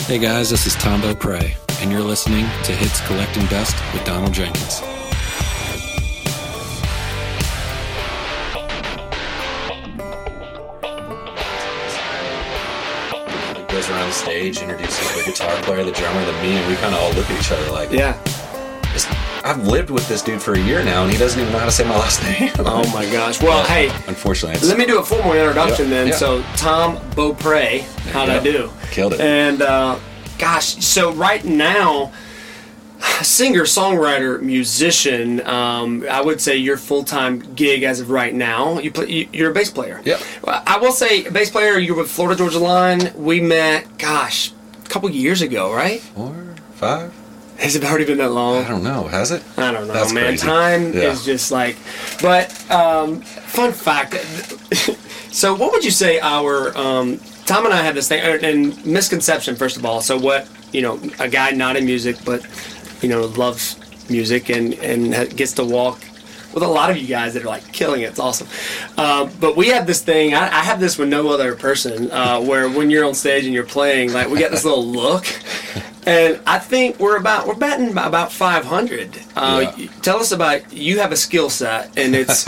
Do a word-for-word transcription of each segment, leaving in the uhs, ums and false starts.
Hey guys, this is Tom Beaupre, and you're listening to Hits Collecting Dust with Donald Jenkins. He goes around the stage, introduces the guitar player, the drummer, then me, and we kind of all look at each other like, yeah. I've lived with this dude for a year now, and he doesn't even know how to say my last name. Oh my gosh. Well, but, hey. Unfortunately. It's, let me do a formal introduction yep, then. yep. So, Tom Beaupre, how'd I do? Killed it. And, uh, gosh, so right now, singer, songwriter, musician, um, I would say your full-time gig as of right now, you play, you, you're a bass player. Yep. I will say, bass player, you're with Florida Georgia Line. We met, gosh, a couple years ago, right? Four, five? Has it already been that long? I don't know. Has it? I don't know, That's man. crazy. Time yeah. is just like... But, um, fun fact. So what would you say our... Um, Tom and I have this thing, and misconception, first of all. So what, you know, a guy not in music, but, you know, loves music and, and gets to walk with a lot of you guys that are, like, killing it. It's awesome. Uh, but we have this thing, I, I have this with no other person, uh, where when you're on stage and you're playing, like, we got this little look. And I think we're about we're batting about five hundred. Uh, yeah. Tell us about, you have a skill set, and it's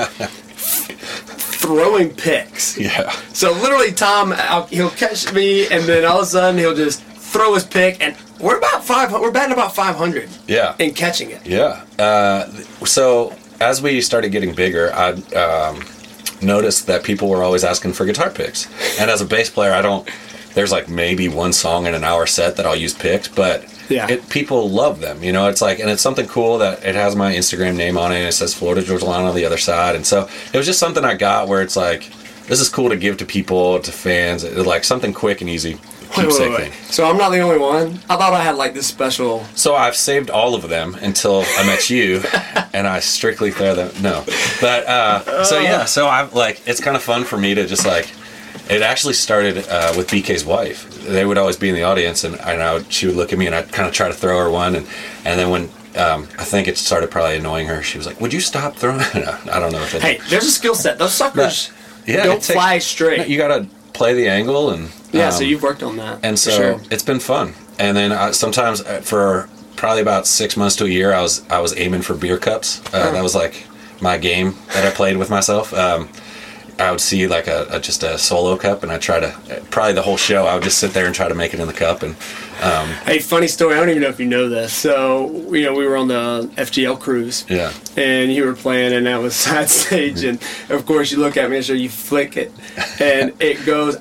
throwing picks. Yeah. So literally, Tom, I'll, he'll catch me, and then all of a sudden he'll just throw his pick, and we're about five. We're batting about five hundred. Yeah. In catching it. Yeah. Uh, so as we started getting bigger, I um, noticed that people were always asking for guitar picks, and as a bass player, I don't. There's like maybe one song in an hour set that I'll use picks, but yeah. it, people love them, you know, it's like, and it's something cool that it has my Instagram name on it, and it says Florida Georgia Line on the other side, and so it was just something I got where it's like, this is cool to give to people, to fans, like something quick and easy. Wait, wait, wait. So I'm not the only one? I thought I had like this special... So I've saved all of them until I met you, and I strictly throw them, no. But, uh, so yeah, so I've like, it's kind of fun for me to just like, it actually started uh, with B K's wife. They would always be in the audience, and, and I would, she would look at me, and I'd kind of try to throw her one. And, and then when um, I think it started probably annoying her, she was like, "Would you stop throwing?" No, I don't know if it. Hey, there's a skill set. Those suckers but, yeah, don't takes, fly straight. You got to play the angle, and yeah. Um, so you've worked on that, and so sure. It's been fun. And then I, sometimes for probably about six months to a year, I was I was aiming for beer cups. Uh, oh. That was like my game that I played with myself. Um, I would see like a, a just a solo cup, and I try to probably the whole show. I would just sit there and try to make it in the cup. And um, hey, funny story. I don't even know if you know this. So you know, we were on the F G L cruise. Yeah. And you were playing, and that was side stage, and of course you look at me and so you flick it, and it goes.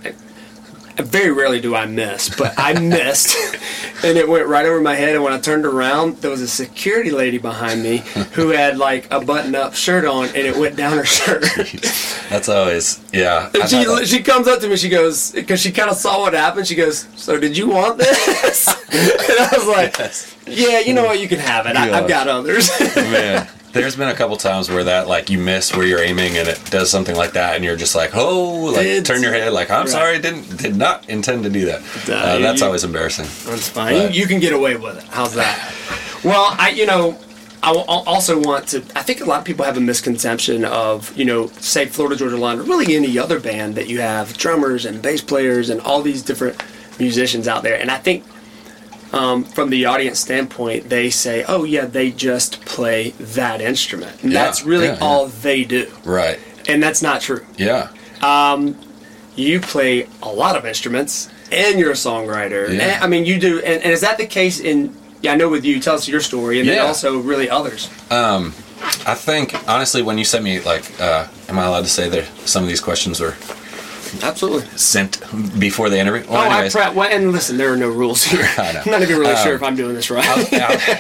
Very rarely do I miss, but I missed, and it went right over my head. And when I turned around, there was a security lady behind me who had like a button-up shirt on, and it went down her shirt. That's always, yeah. And she she comes up to me, she goes, because she kind of saw what happened. She goes, "So did you want this?" And I was like, yes. "Yeah, you know what? You can have it. I, I've got others." Man. There's been a couple times where that, like, you miss where you're aiming and it does something like that, and you're just like, oh, like, it's, turn your head, like, I'm right. sorry, didn't did not intend to do that. Uh, uh, that's you, always embarrassing. That's fine. You, you can get away with it. How's that? Well, I, you know, I also want to, I think a lot of people have a misconception of, you know, say Florida Georgia Line, or really any other band that you have drummers and bass players and all these different musicians out there, and I think Um, from the audience standpoint, they say, oh, yeah, they just play that instrument. And yeah, that's really yeah, all yeah. they do. Right. And that's not true. Yeah. Um, you play a lot of instruments, and you're a songwriter. Yeah. And, I mean, you do. And, and is that the case in, yeah, I know with you, tell us your story, and yeah. then also really others. Um, I think, honestly, when you sent me, like, uh, am I allowed to say that some of these questions were... Absolutely. Sent before the interview. Well, oh, anyways. I pre- well, and listen, there are no rules here. I know. I'm not even really um, sure if I'm doing this right. I'll,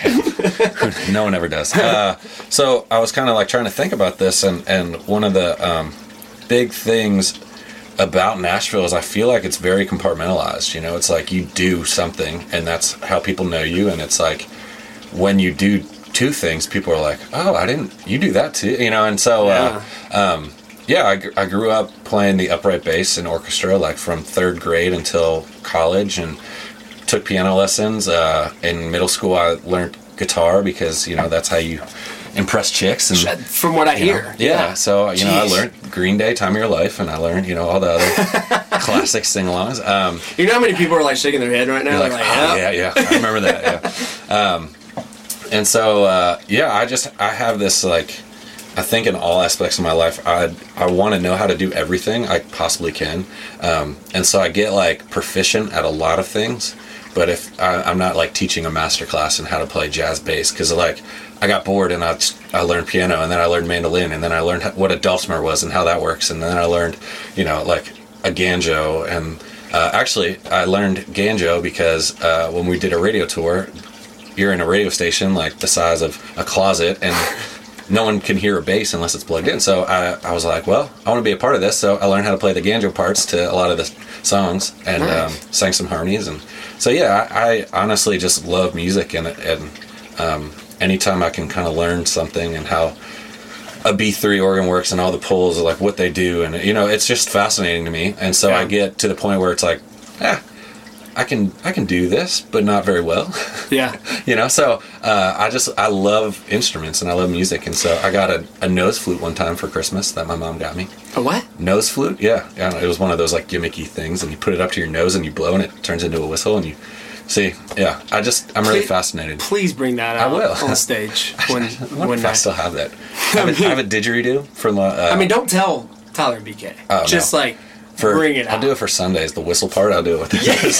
I'll, no one ever does. Uh, so I was kind of like trying to think about this, and, and one of the um, big things about Nashville is I feel like it's very compartmentalized. You know, it's like you do something, and that's how people know you, and it's like when you do two things, people are like, oh, I didn't, you do that too, you know, and so... Yeah. Uh, um, Yeah, I, I grew up playing the upright bass in orchestra, like from third grade until college, and took piano lessons. Uh, in middle school, I learned guitar because, you know, that's how you impress chicks. And from what I hear. Know, yeah, yeah, so, you Jeez. know, I learned Green Day, Time of Your Life, and I learned, you know, all the other classic sing-alongs. Um, you know how many people are like shaking their head right now? like, They're like, oh, yep. yeah, yeah, I remember that. Yeah, um, and so uh, yeah, I just I have this like. I think in all aspects of my life, I I want to know how to do everything I possibly can, um, and so I get like proficient at a lot of things. But if I, I'm not like teaching a master class in how to play jazz bass, because like I got bored and I just, I learned piano, and then I learned mandolin, and then I learned how, what a dulcimer was and how that works, and then I learned, you know, like a banjo, and uh, actually I learned banjo because uh, when we did a radio tour, you're in a radio station like the size of a closet, and no one can hear a bass unless it's plugged in. So I, I was like, well, I want to be a part of this. So I learned how to play the banjo parts to a lot of the songs, and nice. um, sang some harmonies. And so, yeah, I, I honestly just love music. And, and um, anytime I can kind of learn something and how a B three organ works and all the pulls, like what they do. And, you know, it's just fascinating to me. And so yeah. I get to the point where it's like, ah, I can I can do this, but not very well. Yeah. You know, so uh, I just, I love instruments and I love music. And so I got a, a nose flute one time for Christmas that my mom got me. A what? Nose flute, yeah. yeah. It was one of those like gimmicky things, and you put it up to your nose and you blow and it turns into a whistle, and you see, yeah. I just, I'm really please, fascinated. Please bring that out I will. on stage. When, I wonder when if I, I still have that. I have, a, I have a didgeridoo from the... Uh, I mean, don't tell Tyler and B K. Oh, just no. like... For, Bring it out. I'll do it for Sundays. The whistle part, I'll do it with the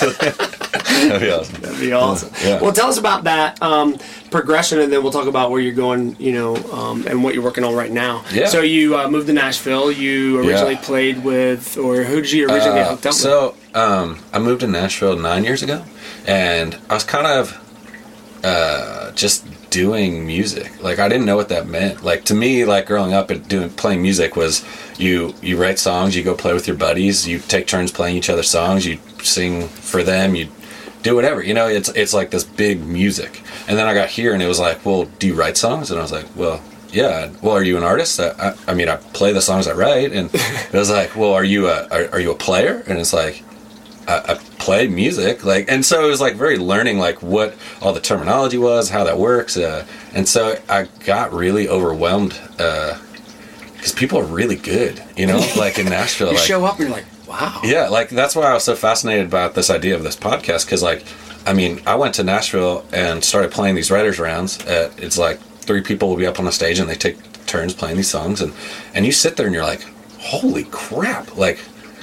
That'd be awesome. That'd be awesome. Yeah. Well, tell us about that um, progression, and then we'll talk about where you're going, you know, um, and what you're working on right now. Yeah. So you uh, moved to Nashville. You originally yeah. played with, or who did you originally uh, get hooked up so, with? So um, I moved to Nashville nine years ago, and I was kind of uh, just doing music. Like, I didn't know what that meant. Like, to me, like growing up and doing playing music was you you write songs, you go play with your buddies, you take turns playing each other's songs, you sing for them, you do whatever. You know, it's it's like this big music. And then I got here and it was like, well, do you write songs? And I was like, well, yeah. Well, are you an artist? I, I, I mean, I play the songs I write. And it was like, well, are you a are, are you a player? And it's like, I, I play music. Like, and so it was like very learning like what all the terminology was, how that works. Uh, and so I got really overwhelmed uh, because people are really good, you know, like in Nashville. You like, show up and you're like, wow. Yeah, like that's why I was so fascinated about this idea of this podcast, because like, I mean, I went to Nashville and started playing these writers' rounds. At, it's like three people will be up on the stage and they take turns playing these songs, and and you sit there and you're like, holy crap, like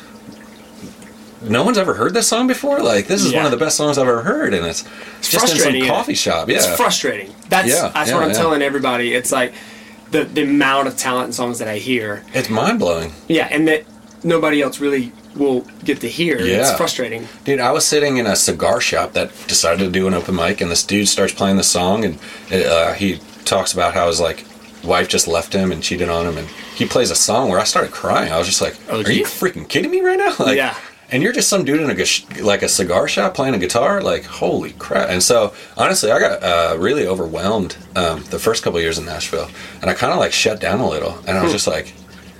no one's ever heard this song before. Like, this is yeah. one of the best songs I've ever heard, and it's, it's just in some coffee it? shop. Yeah, it's frustrating. That's yeah, that's yeah, what I'm yeah. telling everybody. It's like the the amount of talent in songs that I hear. It's mind blowing. Yeah, and that nobody else really will get to hear. Yeah. It's frustrating. Dude, I was sitting in a cigar shop that decided to do an open mic, and this dude starts playing the song, and uh, he talks about how his like wife just left him and cheated on him, and he plays a song where I started crying. I was just like, oh, are you freaking kidding me right now? Like, yeah. And you're just some dude in a gu- like a cigar shop playing a guitar, like holy crap! And so honestly, I got uh, really overwhelmed um, the first couple of years in Nashville, and I kind of like shut down a little, and I was just like,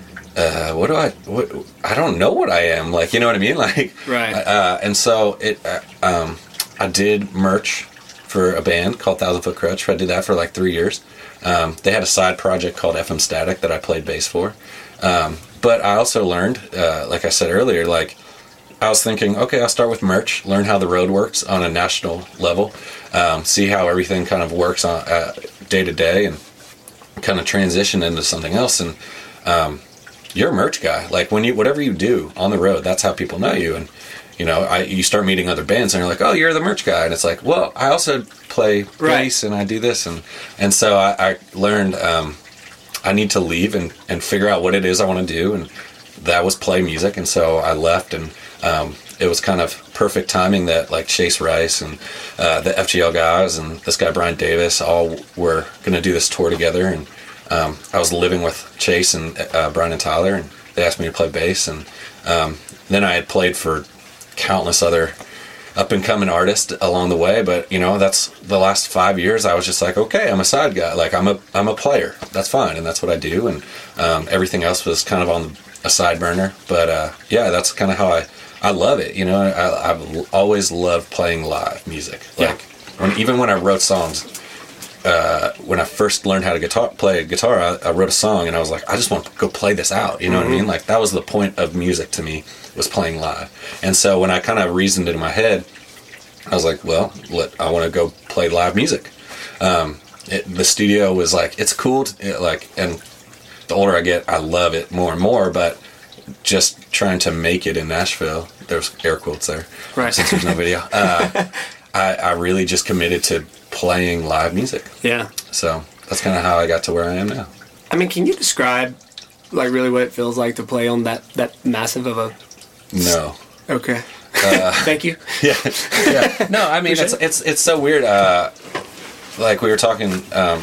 uh, "What do I? What, I don't know what I am." Like, you know what I mean? Like, right. Uh, and so it, uh, um, I did merch for a band called Thousand Foot Crutch. I did that for like three years. Um, they had a side project called F M Static that I played bass for, um, but I also learned, uh, like I said earlier, like. I was thinking, okay, I'll start with merch, learn how the road works on a national level, um, see how everything kind of works on uh, day to day, and kind of transition into something else. And um, you're a merch guy. Like when you, whatever you do on the road, that's how people know you. And you know, I, you start meeting other bands, and you're like, oh, you're the merch guy. And it's like, well, I also play right. bass, and I do this, and and so I, I learned um, I need to leave and and figure out what it is I want to do, and that was play music. And so I left, and Um, it was kind of perfect timing that like Chase Rice and uh, the F G L guys and this guy Brian Davis all were going to do this tour together, and um, I was living with Chase and uh, Brian and Tyler, and they asked me to play bass, and um, then I had played for countless other up and coming artists along the way, but you know, that's the last five years I was just like, okay, I'm a side guy, like I'm a I'm a player, that's fine, and that's what I do, and um, everything else was kind of on a side burner, but uh, yeah, that's kind of how I I love it, you know. I, I've always loved playing live music. Like, yeah. when, even when I wrote songs, uh, when I first learned how to guitar play guitar, I, I wrote a song and I was like, I just want to go play this out. You know mm-hmm. what I mean? Like that was the point of music to me, was playing live. And so when I kind of reasoned in my head, I was like, well, let, I want to go play live music. Um, it, the studio was like, it's cool, to, it, like, and the older I get, I love it more and more, but just trying to make it in Nashville, there's air quotes there, right? Since there's no video. Uh, I, I really just committed to playing live music. Yeah. So that's kind of how I got to where I am now. I mean, can you describe, like, really what it feels like to play on that, that massive of a... No. Okay. Uh, Thank you. Yeah. Yeah. No, I mean, it's, it's, it's so weird. Uh, like we were talking, um,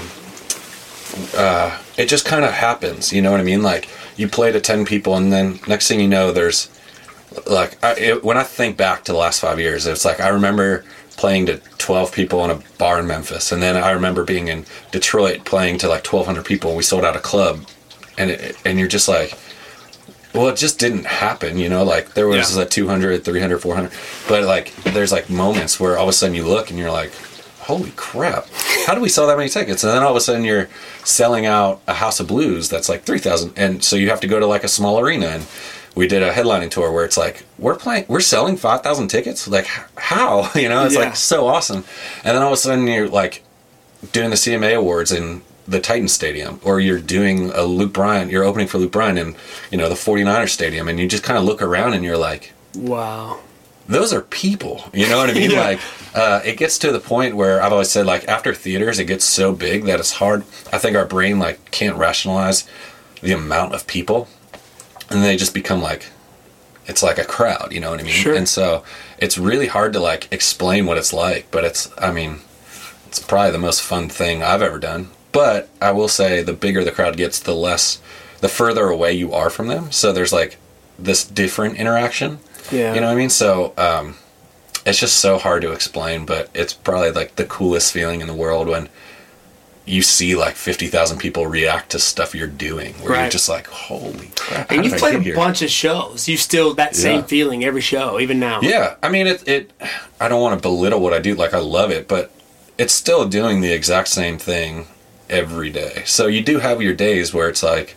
uh, it just kind of happens, you know what I mean? Like, you play to ten people, and then next thing you know, there's, like, I, it, when I think back to the last five years, it's like I remember playing to twelve people in a bar in Memphis, and then I remember being in Detroit playing to like twelve hundred people, and we sold out a club, and it, and you're just like, well, it just didn't happen, you know? Like, there was yeah. a two hundred, three hundred, four hundred, but like, there's like moments where all of a sudden you look and you're like, holy crap, how do we sell that many tickets? And then all of a sudden you're selling out a House of Blues that's like three thousand, and so you have to go to like a small arena. And we did a headlining tour where it's like, we're playing, we're selling five thousand tickets? Like, how? You know, it's yeah. like so awesome. And then all of a sudden you're like doing the C M A Awards in the Titan Stadium, or you're doing a Luke Bryan, you're opening for Luke Bryan in, you know, the forty-niners Stadium, and you just kind of look around and you're like, wow. Those are people, you know what I mean? yeah. Like, uh, it gets to the point where I've always said, like, after theaters, it gets so big that it's hard. I think our brain, like, can't rationalize the amount of people, and they just become like, it's like a crowd, you know what I mean? Sure. And so it's really hard to, like, explain what it's like, but it's, I mean, it's probably the most fun thing I've ever done. But I will say, the bigger the crowd gets, the less, the further away you are from them. So there's, like, this different interaction. Yeah. You know what I mean? So, um, it's just so hard to explain, but it's probably like the coolest feeling in the world when you see like fifty thousand people react to stuff you're doing, where right. you're just like, holy crap. And you've played a bunch of shows. You still, that same yeah. feeling every show, even now. Yeah. I mean, it, it, I don't want to belittle what I do. Like, I love it, but it's still doing the exact same thing every day. So you do have your days where it's like,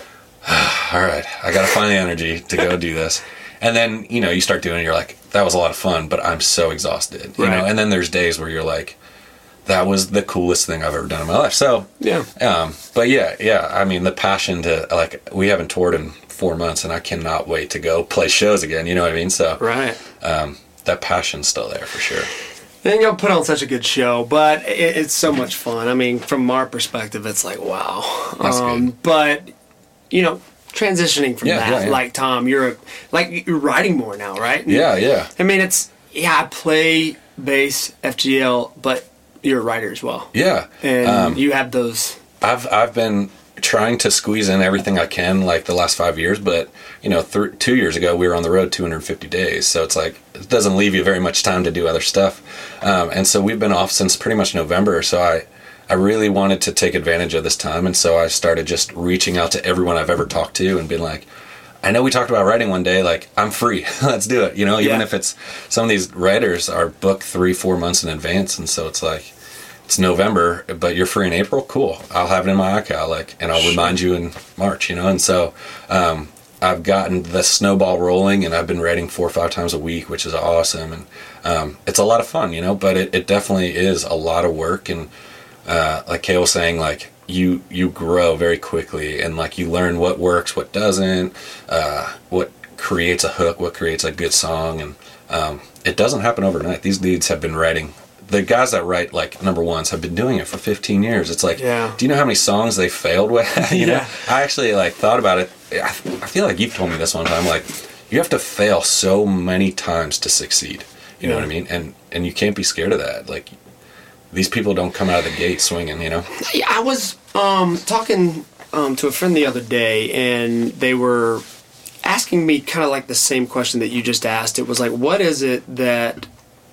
all right, I got to find the energy to go do this. And then, you know, you start doing it, you're like, that was a lot of fun, but I'm so exhausted. You right. know? And then there's days where you're like, that was the coolest thing I've ever done in my life. So, yeah. Um, but yeah, yeah, I mean, the passion to, like, we haven't toured in four months, and I cannot wait to go play shows again, you know what I mean? So, right. um, that passion's still there for sure. And you'll put on such a good show, but it, it's so much fun. I mean, from our perspective, it's like, wow. That's um, good. But, you know, transitioning from yeah, that, yeah, yeah. like Tom, you're a, like you're writing more now, right? Yeah, yeah. I mean, it's yeah, I play bass, F G L, but you're a writer as well. Yeah, and um, you have those. I've I've been trying to squeeze in everything I can, like the last five years, but you know, th- two years ago we were on the road two hundred fifty days, so it's like it doesn't leave you very much time to do other stuff, um, and so we've been off since pretty much November. So I. I really wanted to take advantage of this time, and so I started just reaching out to everyone I've ever talked to and being like, I know we talked about writing one day, like, I'm free, let's do it, you know, even yeah. if it's, some of these writers are booked three, four months in advance, and so it's like, it's November, but you're free in April, cool, I'll have it in my iCal, like, and I'll sure. remind you in March, you know, and so, um, I've gotten the snowball rolling, and I've been writing four or five times a week, which is awesome, and um, it's a lot of fun, you know, but it, it definitely is a lot of work, and Uh, like Kay was saying, like you you grow very quickly, and like you learn what works, what doesn't, uh, what creates a hook, what creates a good song, and um, it doesn't happen overnight. These dudes have been writing. The guys that write like number ones have been doing it for fifteen years. It's like, yeah. do you know how many songs they failed with? you yeah. know, I actually like thought about it. I, I feel like you've told me this one time. Like, you have to fail so many times to succeed. You know yeah. what I mean? And and you can't be scared of that. Like. These people don't come out of the gate swinging, you know? I was um, talking um, to a friend the other day, and they were asking me kind of like the same question that you just asked. It was like, what is it that,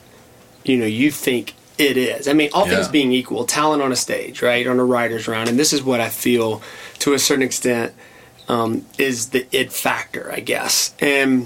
you know, you think it is? I mean, all yeah. things being equal, talent on a stage, right, on a writer's round, and this is what I feel, to a certain extent, um, is the it factor, I guess. And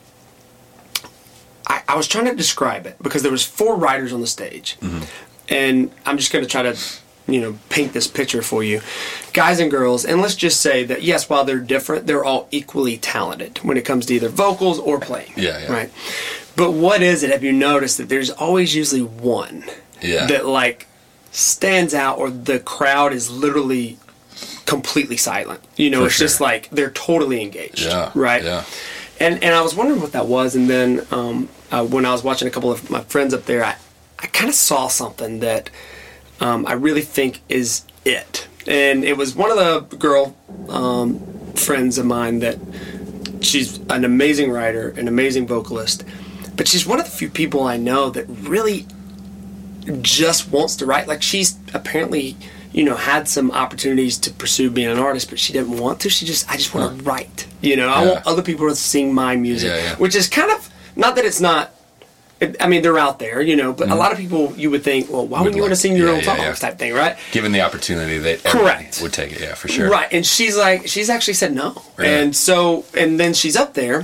I, I was trying to describe it, because there was four writers on the stage. Mm-hmm. And I'm just going to try to you know, paint this picture for you. Guys and girls, and let's just say that, yes, while they're different, they're all equally talented when it comes to either vocals or playing. Yeah, yeah. Right? But what is it? Have you noticed that there's always usually one yeah. that, like, stands out, or the crowd is literally completely silent? You know, For it's sure. just like they're totally engaged. Yeah. Right? Yeah. And and I was wondering what that was, and then um, uh, when I was watching a couple of my friends up there, I, I kind of saw something that um, I really think is it. And it was one of the girl um, friends of mine that she's an amazing writer, an amazing vocalist, but she's one of the few people I know that really just wants to write. Like, she's apparently, you know, had some opportunities to pursue being an artist, but she didn't want to. She just, I just want to huh. write. You know, I yeah. want other people to sing my music, yeah, yeah. which is kind of, not that it's not, I mean, they're out there, you know, but mm. a lot of people, you would think, well, why would you like, want to sing your yeah, own yeah, songs yeah. type thing, right? Given the opportunity, that Correct. would take it, yeah, for sure. Right, and she's like, she's actually said no. Really? And so, and then she's up there,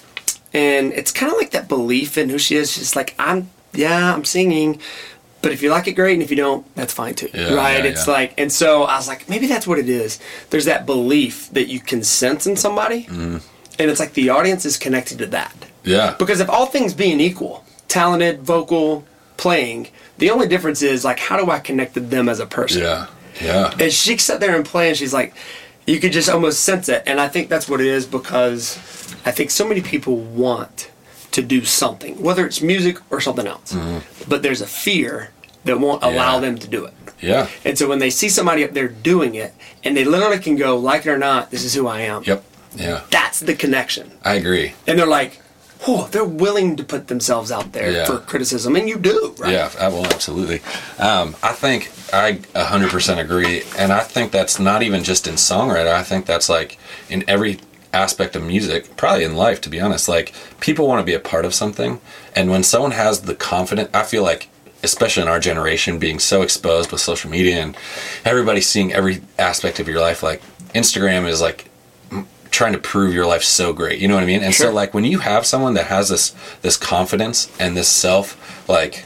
and it's kind of like that belief in who she is. She's like, I'm, yeah, I'm singing, but if you like it, great, and if you don't, that's fine too, yeah, right? Yeah, it's yeah. like, and so I was like, maybe that's what it is. There's that belief that you can sense in somebody, mm. and it's like the audience is connected to that. Yeah. Because if all things being equal, talented, vocal, playing, the only difference is, like, how do I connect to them as a person? Yeah, yeah. And she sat there and played, and she's like, you could just almost sense it. And I think that's what it is, because I think so many people want to do something, whether it's music or something else. Mm-hmm. But there's a fear that won't allow yeah. them to do it. Yeah. And so when they see somebody up there doing it, and they literally can go, like it or not, this is who I am. Yep. Yeah. That's the connection. I agree. And they're like, oh, they're willing to put themselves out there yeah. for criticism, and you do, right? Yeah, I will, absolutely. Um, I think I one hundred percent agree, and I think that's not even just in songwriter. I think that's like in every aspect of music, probably in life, to be honest. Like, people want to be a part of something, and when someone has the confidence, I feel like, especially in our generation, being so exposed with social media and everybody seeing every aspect of your life, like Instagram is like trying to prove your life so great, you know what I mean? And sure. so, like, when you have someone that has this this confidence and this self, like,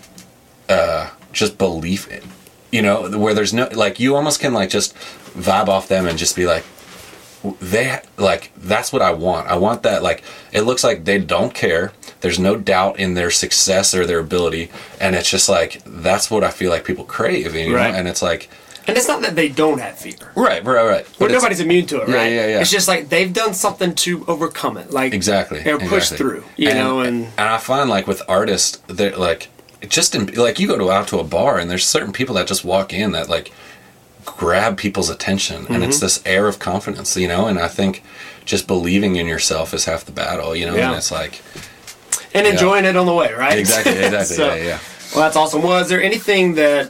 uh, just belief, in, you know, where there's no, like, you almost can, like, just vibe off them and just be like, they, like, that's what I want. I want that, like, it looks like they don't care. There's no doubt in their success or their ability, and it's just like, that's what I feel like people crave, you know? Right. And it's like, and it's not that they don't have fear. Right, right, right. But nobody's immune to it, yeah, right? Yeah, yeah, It's just like they've done something to overcome it. Like, exactly. They're pushed exactly. through, you and, know? And and I find, like, with artists, they're like, just in, like, you go to out to a bar and there's certain people that just walk in that, like, grab people's attention, and mm-hmm. it's this air of confidence, you know? And I think just believing in yourself is half the battle, you know? Yeah. And it's like, and enjoying yeah. it on the way, right? Exactly, exactly. so, yeah, yeah. Well, that's awesome. Was there anything that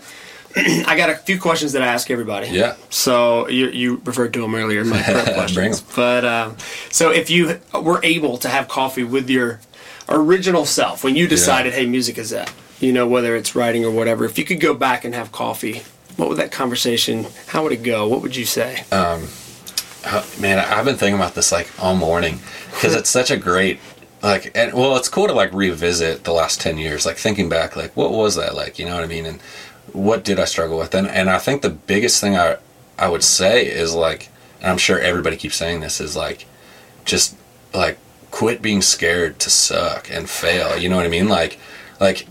I got a few questions that I ask everybody. Yeah. So you you referred to them earlier in my prep questions. Bring 'em. But um, so if you were able to have coffee with your original self when you decided, yeah. hey, music is that, you know, whether it's writing or whatever, if you could go back and have coffee, what would that conversation, how would it go? What would you say? Um, man, I've been thinking about this like all morning because it's such a great, like, and well, it's cool to like revisit the last ten years, like thinking back, like what was that like, you know what I mean? And what did I struggle with? And, and I think the biggest thing I, I would say is like, and I'm sure everybody keeps saying this, is like, just like quit being scared to suck and fail. You know what I mean? Like, like,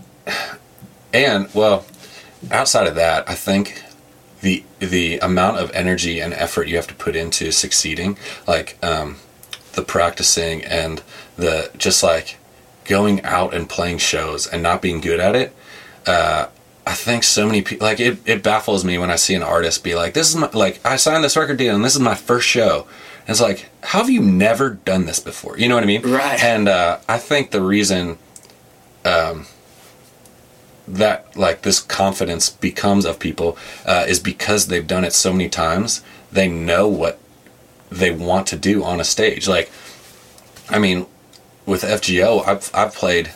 and well, outside of that, I think the the amount of energy and effort you have to put into succeeding, like um, the practicing and the just like going out and playing shows and not being good at it. Uh, I think so many people, like it, it baffles me when I see an artist be like, this is my, like, I signed this record deal and this is my first show. And it's like, how have you never done this before? You know what I mean? Right. And uh, I think the reason um, that like this confidence becomes of people uh, is because they've done it so many times. They know what they want to do on a stage. Like, I mean, with F G O, I've, I've played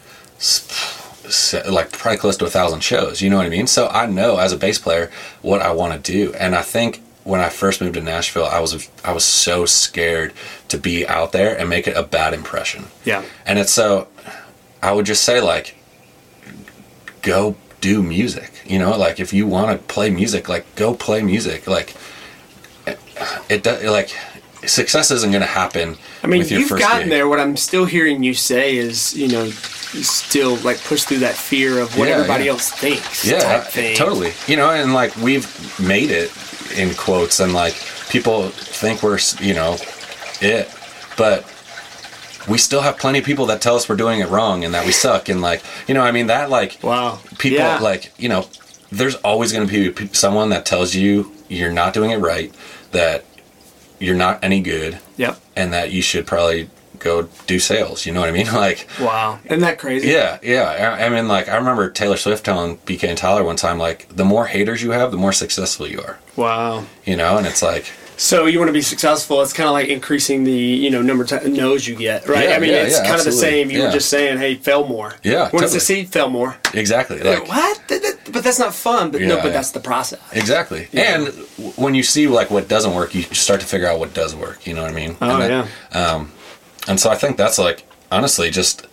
like probably close to a thousand shows, you know what I mean? So I know as a bass player what I want to do. And I think when I first moved to Nashville, I was I was so scared to be out there and make it a bad impression. Yeah. And it's so, I would just say like, go do music. You know, like if you want to play music, like go play music. Like it, it does. Like success isn't going to happen. I mean, with your you've first gotten gig. there. What I'm still hearing you say is, you know, you still like push through that fear of what Yeah, everybody yeah. else thinks. Yeah, type thing. totally. You know, and like we've made it in quotes, and like people think we're, you know, it, but we still have plenty of people that tell us we're doing it wrong and that we suck, and like, you know, I mean that like Wow. people Yeah. like, you know, there's always going to be pe- someone that tells you you're not doing it right, that you're not any good, Yep. and that you should probably go do sales. You know what I mean? Like, Wow. Isn't that crazy? yeah, yeah. I, I mean, like, I remember Taylor Swift telling B K and Tyler one time, like, the more haters you have, the more successful you are. Wow. You know, and it's like, So you want to be successful, it's kind of like increasing the, you know, number of no's you get, right? Yeah, I mean, yeah, it's yeah, kind of the absolutely. same. You Yeah. were just saying, hey, fail more. Yeah, Want to totally. succeed, fail more. exactly. Like, Like, what? That- that- But that's not fun. But no, Yeah, but yeah. that's the process. exactly. Yeah. And w- when you see, like, what doesn't work, you start to figure out what does work. You know what I mean? Oh, and that- yeah. Um, and so I think that's, like, honestly, just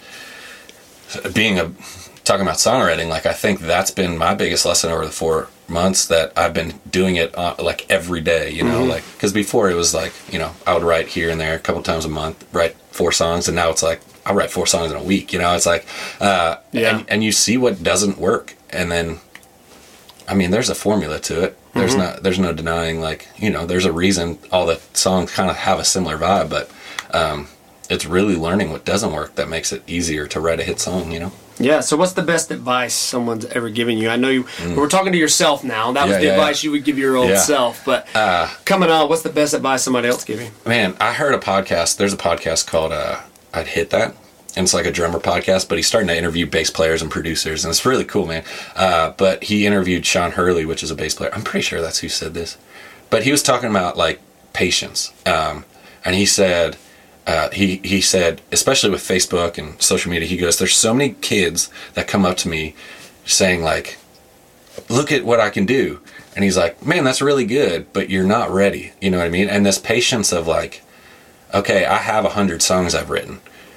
being a, talking about songwriting, like, I think that's been my biggest lesson over the four months that I've been doing it, uh, like, every day, you know? Mm-hmm. Like, because before it was, like, you know, I would write here and there a couple times a month, write four songs, and now it's, like, I write four songs in a week, you know? It's, like, uh, Yeah. and, and you see what doesn't work, and then, I mean, there's a formula to it. There's Mm-hmm. not, there's no denying, like, you know, there's a reason all the songs kind of have a similar vibe, but um, it's really learning what doesn't work that makes it easier to write a hit song, you know? Yeah. So what's the best advice someone's ever given you? I know you. We're talking to yourself now. That was Mm. Yeah, the yeah, advice you would give your old Yeah. self. But Uh, coming on, what's the best advice somebody else gave you? Man, I heard a podcast. There's a podcast called uh, I'd Hit That. And it's like a drummer podcast, but he's starting to interview bass players and producers, and it's really cool, man. Uh, but he interviewed Sean Hurley, which is a bass player. I'm pretty sure that's who said this. But he was talking about, like, patience. Um, and he said, uh, he, he said, especially with Facebook and social media, he goes, there's so many kids that come up to me saying, like, look at what I can do. And he's like, man, that's really good, but you're not ready. You know what I mean? And this patience of, like, okay, I have a hundred songs I've written.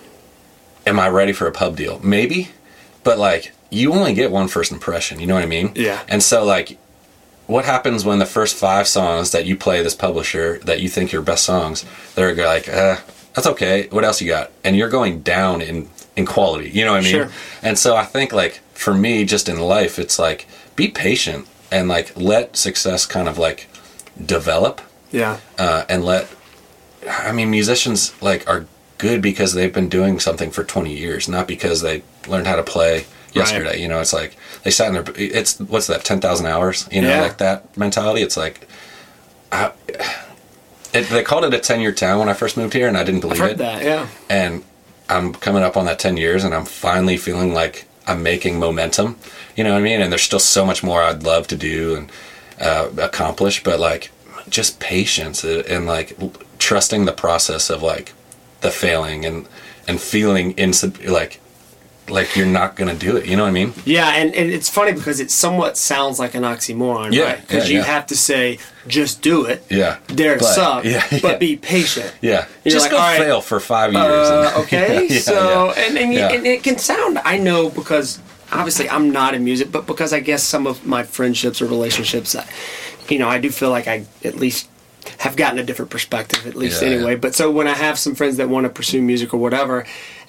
Am I ready for a pub deal? Maybe, but like you only get one first impression. You know what I mean? Yeah. And so like, what happens when the first five songs that you play this publisher that you think are best songs, they're like, uh, that's okay. What else you got? And you're going down in in quality. You know what I mean? Sure. And so I think like for me, just in life, it's like be patient and like let success kind of like develop Yeah. uh, and let. I mean, musicians like are good because they've been doing something for twenty years, not because they learned how to play yesterday. Right. You know, it's like they sat in their, it's, what's that, ten thousand hours? You know, Yeah. like that mentality. It's like, I, it, they called it a ten year town when I first moved here, and I didn't I've believe heard it. that. Yeah. And I'm coming up on that ten years, and I'm finally feeling like I'm making momentum. You know what I mean? And there's still so much more I'd love to do and uh, accomplish, but like just patience and, and like l- trusting the process of like the failing and and feeling insub- like like you're not gonna do it. You know what I mean? Yeah, and, and it's funny because it somewhat sounds like an oxymoron, Yeah, right? Because yeah, you yeah. have to say, just do it, Yeah. dare to But- suck, yeah, yeah. but be patient. Yeah. You're Just like, go all right, fail for five years. Uh, and- okay, Yeah, so yeah. and and, you, Yeah. and it can sound. I know because obviously I'm not in music, but because I guess some of my friendships or relationships, I, you know, I do feel like I at least have gotten a different perspective, at least Yeah, anyway. yeah. But so when I have some friends that want to pursue music or whatever,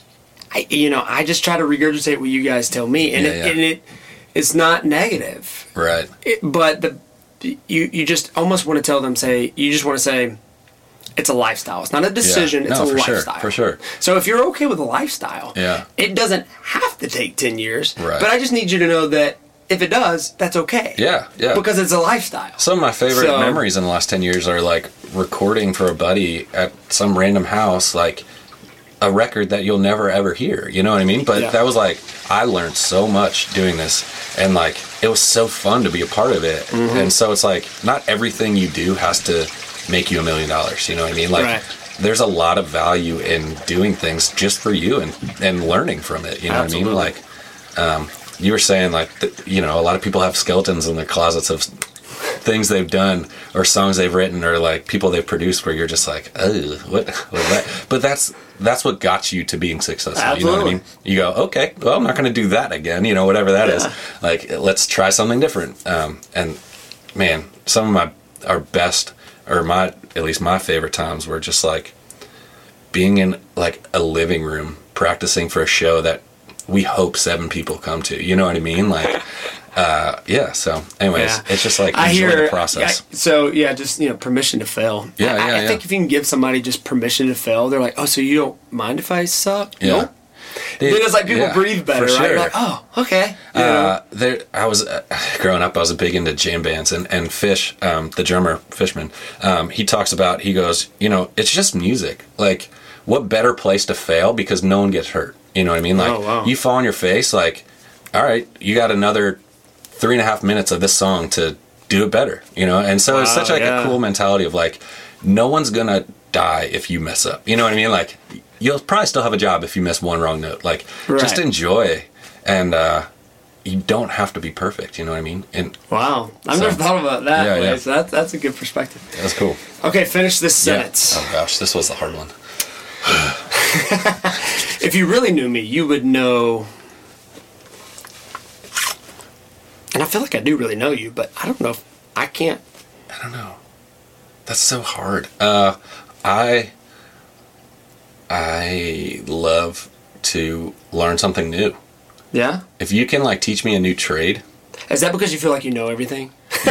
I you know I just try to regurgitate what you guys tell me, and Yeah, it, yeah. and it it's not negative. Right. It, but the you you just almost want to tell them, say you just want to say it's a lifestyle. It's not a decision. Yeah. It's No, a for sure, lifestyle. for sure. So if you're okay with a lifestyle, Yeah. it doesn't have to take ten years. Right. But I just need you to know that if it does, that's okay. Yeah, yeah. Because it's a lifestyle. Some of my favorite So- memories in the last ten years are like recording for a buddy at some random house, like a record that you'll never ever hear. You know what I mean? But Yeah. that was like, I learned so much doing this, and like, it was so fun to be a part of it. Mm-hmm. And so it's like, not everything you do has to make you a million dollars. You know what I mean? Like, Right. there's a lot of value in doing things just for you and, and learning from it. You know Absolutely. what I mean? Like, um, you were saying like, th- you know, a lot of people have skeletons in their closets of things they've done or songs they've written or like people they've produced where you're just like, oh, what, what is that? But that's that's what got you to being successful. Absolutely. You know what I mean? You go, okay, well, I'm not going to do that again. You know, whatever that yeah. is. Like, let's try something different. Um, and man, some of my our best or my at least my favorite times were just like being in like a living room practicing for a show that we hope seven people come to. You know what I mean? Like. Uh, yeah. So, anyways, yeah. it's just like enjoy I hear, the process. I, so, yeah, just you know, permission to fail. Yeah, I, yeah. I yeah. think if you can give somebody just permission to fail, they're like, oh, so you don't mind if I suck? Yeah. Nope. It, because like people yeah, breathe better, sure. right? You're like, oh, okay. You uh, there, I was uh, growing up. I was big into jam bands, and and Fish, um, the drummer Fishman, um, he talks about. He goes, you know, it's just music. Like, what better place to fail because no one gets hurt. You know what I mean? Like, oh, wow. you fall on your face. Like, all right, you got another three and a half minutes of this song to do it better, you know? And so wow, it's such like yeah. a cool mentality of like, no one's gonna die if you mess up. You know what I mean? Like, you'll probably still have a job if you miss one wrong note. Like, right. just enjoy. And uh, you don't have to be perfect, you know what I mean? And wow. I've so, never thought about that yeah, way, yeah. so that, that's a good perspective. That's cool. Okay, finish this sentence. Yeah. Oh gosh, this was the hard one. If you really knew me, you would know... And I feel like I do really know you, but I don't know if I can't. I don't know. That's so hard. Uh, I I love to learn something new. Yeah? If you can like teach me a new trade. Is that because you feel like you know everything?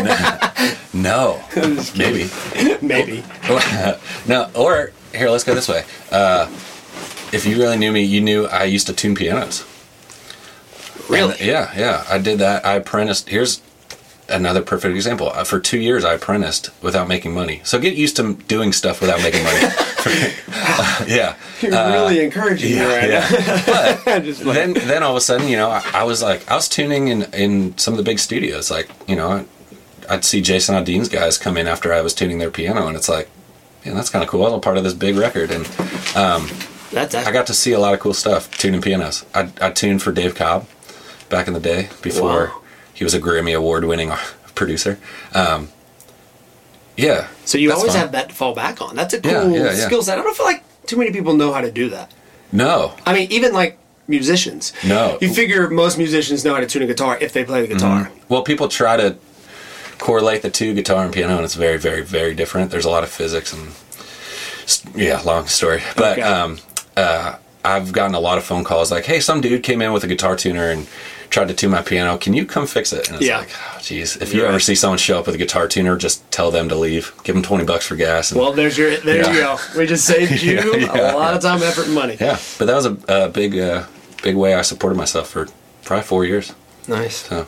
No. Maybe. Maybe. No, or here, let's go this way. Uh, if you really knew me, you knew I used to tune pianos. Really? And, yeah, yeah. I did that. I apprenticed. Here's another perfect example. Uh, for two years, I apprenticed without making money. So get used to doing stuff without making money. uh, yeah. You're uh, really encouraging yeah, me right yeah. now. But then, then all of a sudden, you know, I, I was like, I was tuning in, in some of the big studios. Like, you know, I'd see Jason Aldean's guys come in after I was tuning their piano, and it's like, yeah, that's kind of cool. I was a part of this big record. And um, that's I got to see a lot of cool stuff tuning pianos. I, I tuned for Dave Cobb. Back in the day, before wow. he was a Grammy Award-winning producer. Um, yeah. So you always fun. have that to fall back on. That's a cool yeah, yeah, yeah. skill set. I don't feel like too many people know how to do that. No. I mean, even like musicians. No. You figure most musicians know how to tune a guitar if they play the guitar. Mm-hmm. Well, people try to correlate the two, guitar and piano, and it's very, very, very different. There's a lot of physics and, yeah, long story. But okay. um, uh, I've gotten a lot of phone calls like, hey, some dude came in with a guitar tuner and tried to tune my piano. Can you come fix it? And it's yeah. like, oh, geez. If you You're ever right. see someone show up with a guitar tuner, just tell them to leave. Give them twenty bucks for gas. And, well, there's your, there yeah. you go. We just saved you yeah, yeah, a lot yeah. of time, effort, and money. Yeah, but that was a, a big, uh, big way I supported myself for probably four years. Nice. So.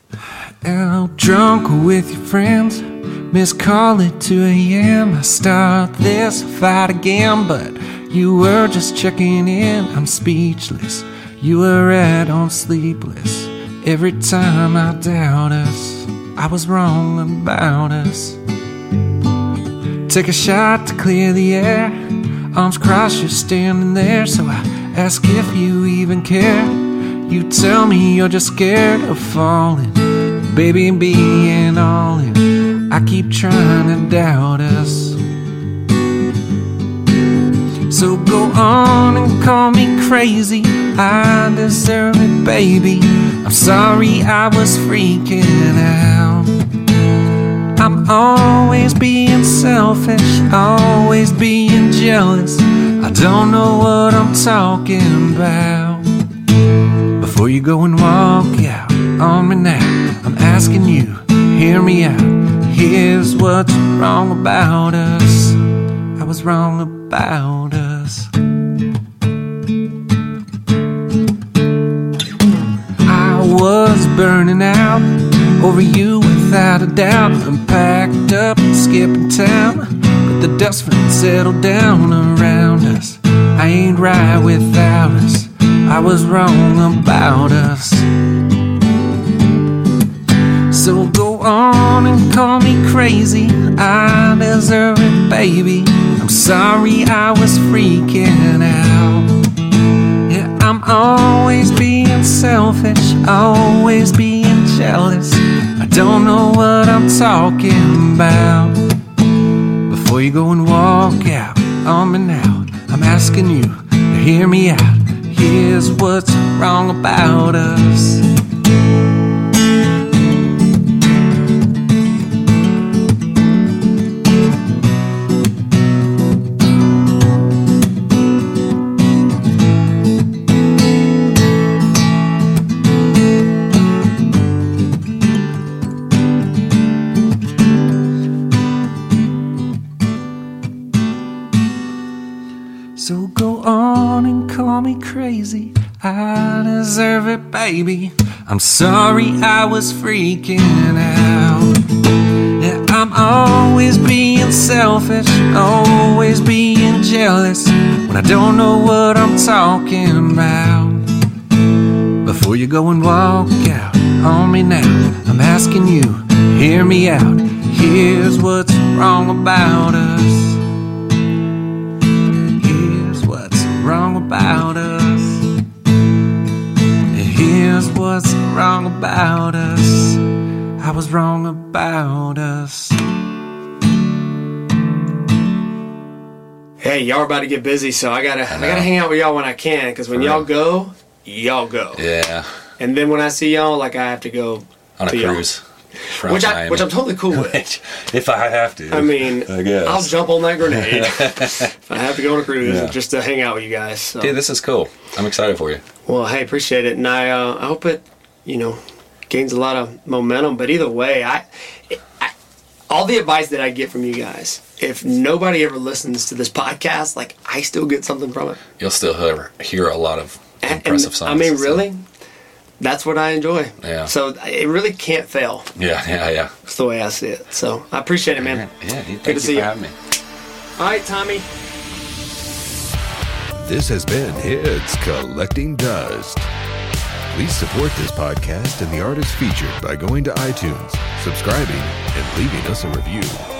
Out drunk with your friends, missed call at two a.m. I start this fight again, but you were just checking in. I'm speechless. You were right on sleepless. Every time I doubt us, I was wrong about us. Take a shot to clear the air. Arms crossed, you're standing there. So I ask if you even care. You tell me you're just scared of falling. Baby, being all in. I keep trying to doubt us. So go on and call me crazy. I deserve it, baby. I'm sorry I was freaking out. I'm always being selfish, always being jealous. I don't know what I'm talking about. Before you go and walk out on me now, I'm asking you, hear me out. Here's what's wrong about us. I was wrong about us. I was burning out over you without a doubt. I'm packed up and skipping town, but the dust finally settled down around us. I ain't right without us. I was wrong about us. So go on and call me crazy. I deserve it, baby. I'm sorry I was freaking out. Yeah, I'm always being selfish, always being jealous. I don't know what I'm talking about. Before you go and walk out on me now, I'm asking you to hear me out. Here's what's wrong about us. So go on and call me crazy, I deserve it, baby. I'm sorry I was freaking out. Yeah, I'm always being selfish, always being jealous when I don't know what I'm talking about. Before you go and walk out on me now, I'm asking you, hear me out. Here's what's wrong about us. Wrong about us. Here's what's wrong about us. I was wrong about us. Hey, y'all are about to get busy, so I gotta I, I gotta hang out with y'all when I can, because when y'all go, y'all go. Yeah. And then when I see y'all, like I have to go on a to cruise. Y'all. Which I which I'm totally cool with. If I have to. I mean, I guess. I'll jump on that grenade if I have to go on a cruise yeah. just to hang out with you guys. So. Dude, this is cool. I'm excited for you. Well, hey, appreciate it, and I uh, I hope it you know gains a lot of momentum. But either way, I, I all the advice that I get from you guys, if nobody ever listens to this podcast, like I still get something from it. You'll still hear, hear a lot of impressive and, songs. I mean, so. really. That's what I enjoy. Yeah. So it really can't fail. Yeah, yeah, yeah. That's the way I see it. So I appreciate it, man. Yeah, thank good to you see for you. having me. All right, Tommy. This has been Heads Collecting Dust. Please support this podcast and the artists featured by going to iTunes, subscribing, and leaving us a review.